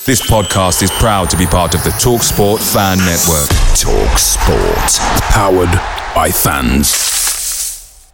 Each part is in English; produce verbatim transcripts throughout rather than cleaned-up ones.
This podcast is proud to be part of the TalkSport Fan Network. TalkSport. Powered by fans.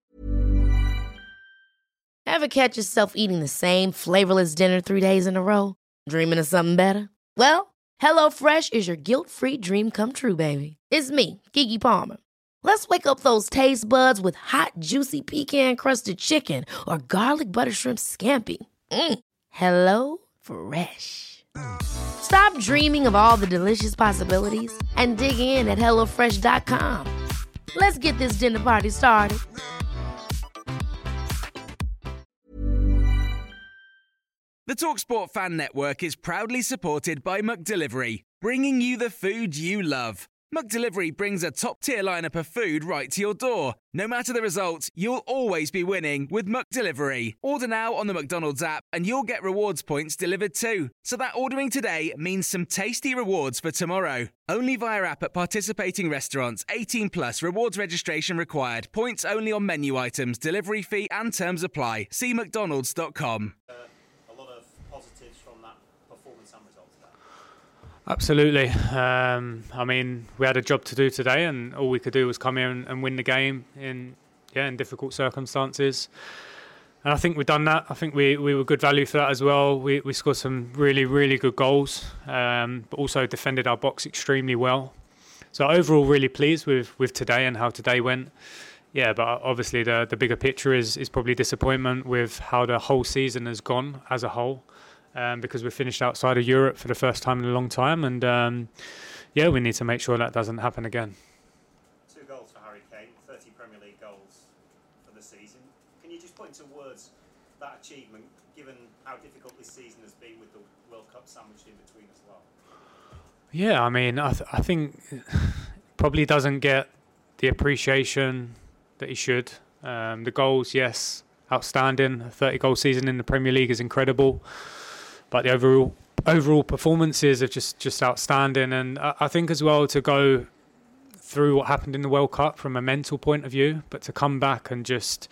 Ever catch yourself eating the same flavorless dinner three days in a row? Dreaming of something better? Well, HelloFresh is your guilt-free dream come true, baby. It's me, Keke Palmer. Let's wake up those taste buds with hot, juicy pecan-crusted chicken or garlic butter shrimp scampi. Mm. Hello Fresh. Stop dreaming of all the delicious possibilities and dig in at hello fresh dot com. Let's get this dinner party started. The TalkSport Fan Network is proudly supported by McDelivery, bringing you the food you love. McDelivery brings a top-tier lineup of food right to your door. No matter the result, you'll always be winning with McDelivery. Order now on the McDonald's app and you'll get rewards points delivered too. So that ordering today means some tasty rewards for tomorrow. Only via app at participating restaurants. eighteen plus rewards registration required. Points only on menu items. Delivery fee and terms apply. See mcdonalds dot com. Uh, a lot of positives from that performance and results there. Absolutely. Um, I mean, we had a job to do today, and all we could do was come here and, and win the game in yeah in difficult circumstances. And I think we've done that. I think we, we were good value for that as well. We we scored some really really good goals, um, but also defended our box extremely well. So overall, really pleased with, with today and how today went. Yeah, but obviously the the bigger picture is is probably disappointment with how the whole season has gone as a whole. Um, because we finished outside of Europe for the first time in a long time, and um, yeah, we need to make sure that doesn't happen again. Two goals for Harry Kane, thirty Premier League goals for the season. Can you just put into words that achievement, given how difficult this season has been with the World Cup sandwiched in between as well? Yeah, I mean, I, th- I think probably doesn't get the appreciation that he should. Um, the goals, yes, outstanding. A thirty goal season in the Premier League is incredible. But the overall overall performances are just, just outstanding. And I, I think as well to go through what happened in the World Cup from a mental point of view, but to come back and just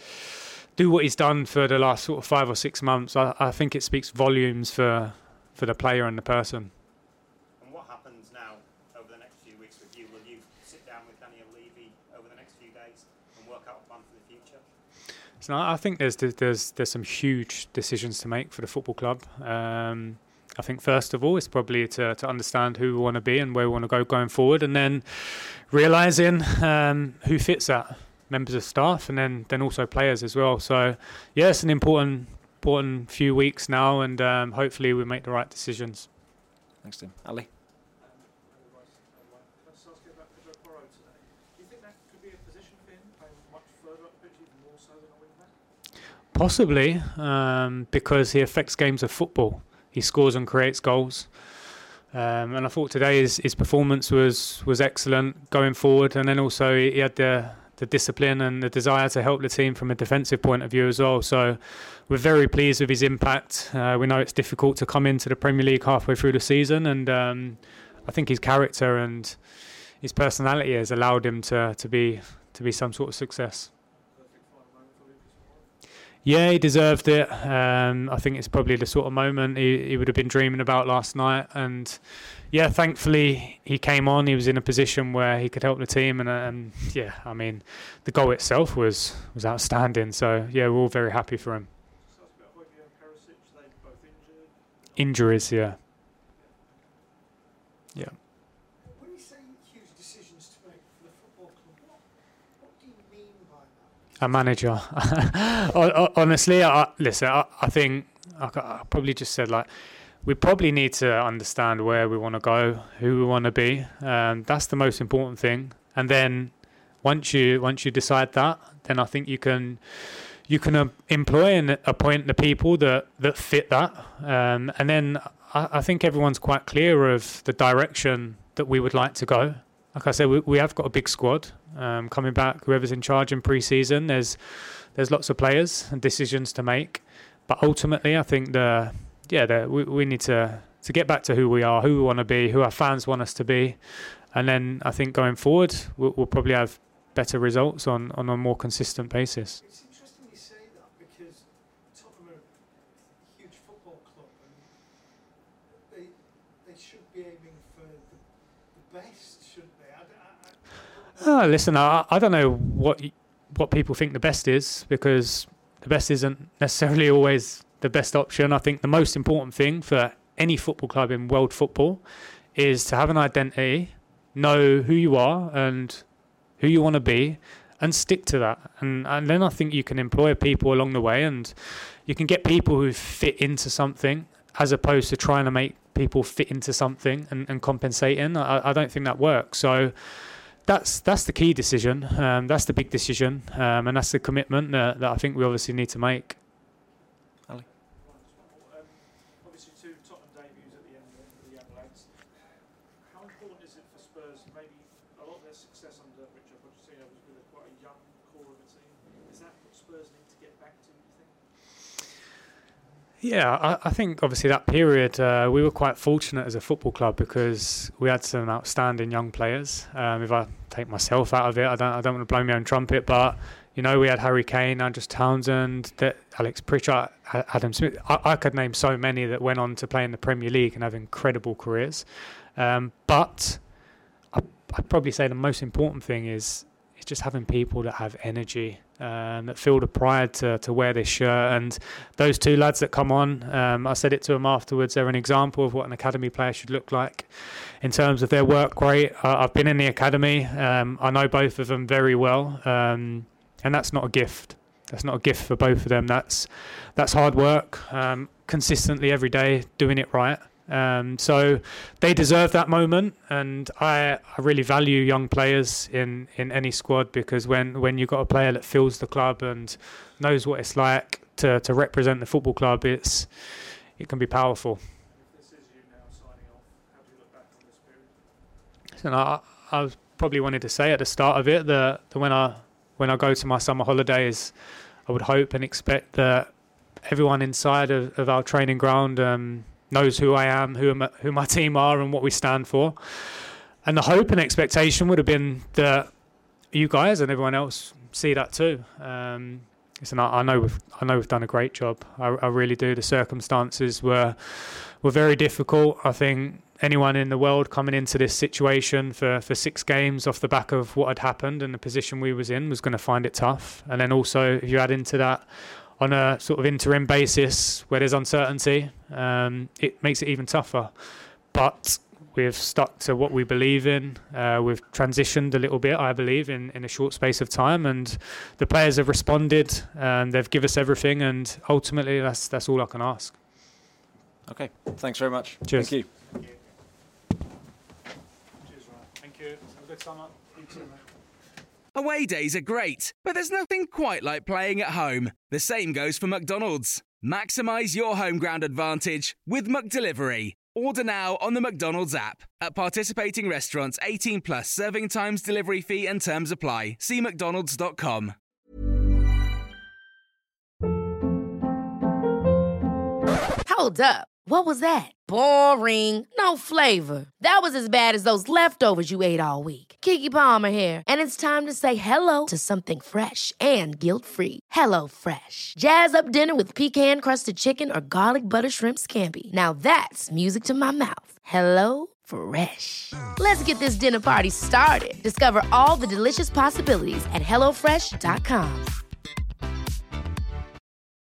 do what he's done for the last sort of five or six months, I, I think it speaks volumes for, for the player and the person. And what happens now over the next few weeks with you? Will you sit down with Daniel Levy over the next few days and work out a plan for the future? So I think there's there's there's some huge decisions to make for the football club. Um, I think first of all, it's probably to, to understand who we want to be and where we want to go going forward, and then realising um, who fits that, members of staff, and then then also players as well. So yeah, it's an important important few weeks now, and um, hopefully we make the right decisions. Thanks, Tim. Ali. Possibly, um, because he affects games of football. He scores and creates goals. Um, and I thought today his, his performance was, was excellent going forward. And then also he had the, the discipline and the desire to help the team from a defensive point of view as well. So we're very pleased with his impact. Uh, we know it's difficult to come into the Premier League halfway through the season. And um, I think his character and his personality has allowed him to, to be to be some sort of success. Yeah, he deserved it. Um, I think it's probably the sort of moment he, he would have been dreaming about last night. And yeah, thankfully he came on. He was in a position where he could help the team. And, and yeah, I mean, the goal itself was, was outstanding. So yeah, we're all very happy for him. Injuries, yeah. Yeah. When you say huge decisions to make for the football club, what, what do you mean by that? A manager. Honestly, I, listen, I, I think I, I probably just said like we probably need to understand where we want to go, who we want to be. Um, that's the most important thing. And then once you once you decide that, then I think you can you can uh, employ and appoint the people that, that fit that. Um, and then I, I think everyone's quite clear of the direction that we would like to go. Like I said, we, we have got a big squad um, coming back. Whoever's in charge in pre-season, there's there's lots of players and decisions to make. But ultimately, I think the yeah, the, we we need to to get back to who we are, who we want to be, who our fans want us to be, and then I think going forward, we'll, we'll probably have better results on, on a more consistent basis. It's interesting you say that because Tottenham are a huge football club, and they, should be aiming for the, the best, shouldn't they? I, I, I Oh, listen, I, I don't know what y- what people think the best is, because the best isn't necessarily always the best option. I think the most important thing for any football club in world football is to have an identity, know who you are and who you want to be, and stick to that. And, and then I think you can employ people along the way, and you can get people who fit into something, as opposed to trying to make people fit into something and, and compensating. I, I don't think that works. So that's that's the key decision. Um, that's the big decision, um, and that's the commitment that, that I think we obviously need to make. Ali. Um, obviously, two Tottenham debuts at the end for the young lads. How important is it for Spurs? Maybe a lot of their success under Richard Pochettino was with a quite a young core of a team. Is that what Spurs need to get back to, do you think? Yeah, I, I think obviously that period uh, we were quite fortunate as a football club, because we had some outstanding young players. Um, if I take myself out of it, I don't I don't want to blow my own trumpet, but you know, we had Harry Kane, Andros Townsend, that Alex Pritchard, Adam Smith. I, I could name so many that went on to play in the Premier League and have incredible careers. Um, but I, I'd probably say the most important thing is is just having people that have energy, um, that feel the pride to, to wear this shirt. And those two lads that come on, um, I said it to them afterwards, they're an example of what an academy player should look like in terms of their work rate. Uh, I've been in the academy. Um, I know both of them very well. Um, and that's not a gift. That's not a gift for both of them. That's that's hard work, um, consistently every day, doing it right. Um, so they deserve that moment, and I, I really value young players in, in any squad, because when, when you've got a player that feels the club and knows what it's like to, to represent the football club, it's it can be powerful. If this is you now signing off, how do you look back on this period? And I, I was probably wanted to say at the start of it that, that when I when I go to my summer holidays, I would hope and expect that everyone inside of, of our training ground um, knows who I am, who, am, who my team are, and what we stand for. And the hope and expectation would have been that you guys and everyone else see that too. Um, listen, I, I know we've I know we've done a great job. I, I really do. The circumstances were were very difficult. I think anyone in the world coming into this situation for, for six games off the back of what had happened and the position we was in was going to find it tough. And then also, if you add into that on a sort of interim basis where there's uncertainty, um, it makes it even tougher. But we've stuck to what we believe in. Uh, we've transitioned a little bit, I believe, in, in a short space of time, and the players have responded and they've given us everything, and ultimately that's that's all I can ask. Okay, thanks very much. Cheers. Thank you. Thank you. Cheers, Ryan. Thank you. Have a good summer. You too, mate. Away days are great, but there's nothing quite like playing at home. The same goes for McDonald's. Maximise your home ground advantage with McDelivery. Order now on the McDonald's app. At participating restaurants, eighteen plus, serving times, delivery fee and terms apply. See mcdonalds dot com. Hold up. What was that? Boring. No flavor. That was as bad as those leftovers you ate all week. Keke Palmer here, and it's time to say hello to something fresh and guilt-free. Hello Fresh. Jazz up dinner with pecan-crusted chicken or garlic butter shrimp scampi. Now that's music to my mouth. Hello Fresh. Let's get this dinner party started. Discover all the delicious possibilities at hello fresh dot com.